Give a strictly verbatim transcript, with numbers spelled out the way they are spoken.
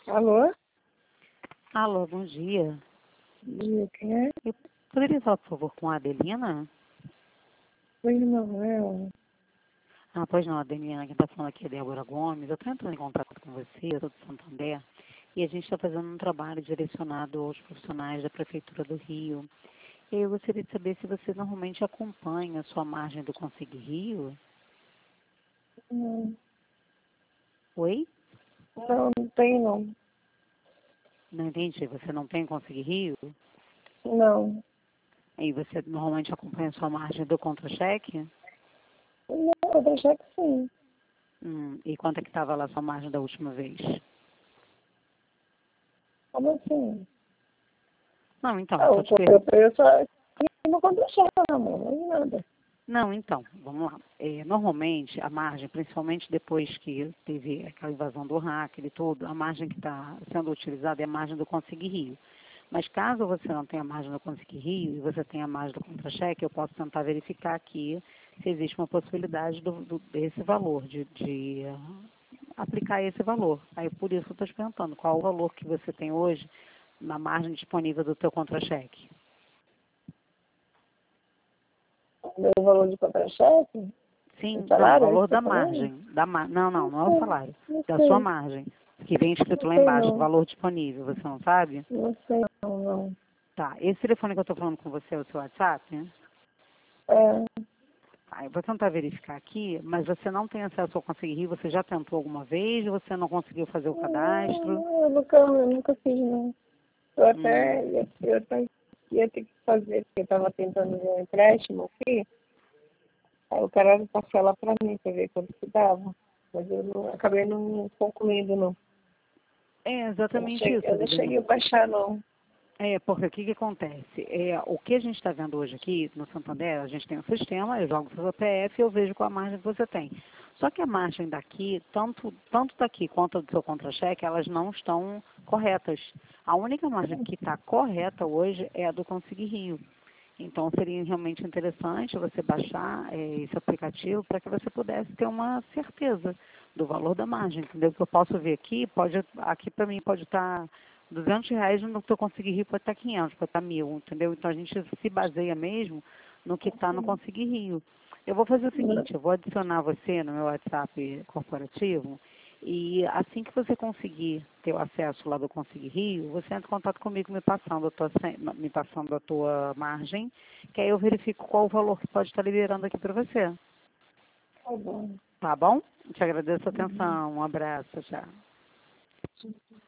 Alô? Alô, bom dia. E quem é? Eu poderia falar, por favor, com a Adelina? Oi, Manuel. Ah, pois não, Adelina, quem está falando aqui é Débora Gomes. Eu estou entrando em contato com você, eu sou de Santander, e a gente está fazendo um trabalho direcionado aos profissionais da Prefeitura do Rio. E eu gostaria de saber se você normalmente acompanha a sua margem do Consigo Rio. Não, Oi? não, não tem não. Não entendi, você não tem Consigo Rio? Não. E você normalmente acompanha a sua margem do contra-cheque? Não, vou deixar que sim. Hum, e quanto é que estava lá a sua margem da última vez? Como assim? Não, então, Ah, eu estou o te perguntando. preço é não contra-cheque, amor, não é nada. Não, então, vamos lá. É, normalmente, a margem, principalmente depois que teve aquela invasão do hacker e tudo, a margem que está sendo utilizada é a margem do Consigue Rio. Mas caso você não tenha a margem do Consigue Rio e você tenha a margem do contra-cheque, eu posso tentar verificar aqui se existe uma possibilidade do, do- desse valor, de, de ah, aplicar esse valor. Aí, por isso, eu estou te perguntando, qual o valor que você tem hoje na margem disponível do teu contra-cheque? O meu valor de contra-cheque? O Sim, não, o salário, é isso valor que você da tá falando? margem. Da ma... Não, não, Não não é o sei, salário. não Da sua sei. margem. Que vem escrito Não lá sei embaixo, não. valor disponível, você não sabe? Não sei não, não. Tá, esse telefone que eu estou falando com você é o seu WhatsApp? É, Tá, eu vou tentar verificar aqui, mas você não tem acesso ao Conseguir Rir, você já tentou alguma vez ou você não conseguiu fazer o cadastro? não, eu nunca, eu nunca fiz não. Eu Hum, até ia, eu até ia ter que fazer, porque eu tava tentando ver um empréstimo aqui. Aí o cara vai passar lá pra mim, pra ver quanto que dava. Mas eu não, acabei não concluindo, não. é Eu não exatamente cheguei, isso, eu não Adelina. cheguei a baixar, não. É, porque o que, que acontece? É, o que a gente está vendo hoje aqui no Santander, a gente tem um sistema, eu jogo o seu C P F e eu vejo qual a margem que você tem. Só que a margem daqui, tanto, tanto daqui quanto do seu contra-cheque, elas não estão corretas. A única margem que está correta hoje é a do Consigue Rio. Então, seria realmente interessante você baixar é, esse aplicativo para que você pudesse ter uma certeza do valor da margem, entendeu? O que eu posso ver aqui, pode, aqui para mim pode estar duzentos reais, no que eu conseguir rir pode estar quinhentos, pode estar mil, entendeu? Então, a gente se baseia mesmo no que está no Conseguir Rio. Eu vou fazer o seguinte, eu vou adicionar você no meu WhatsApp corporativo e assim que você conseguir ter o acesso lá do Conseguir Rio, você entra em contato comigo me passando a tua, sen- me passando a tua margem, que aí eu verifico qual o valor que pode estar liberando aqui para você. Tá bom. Tá bom? Te agradeço a Uhum. atenção. Um abraço, tchau.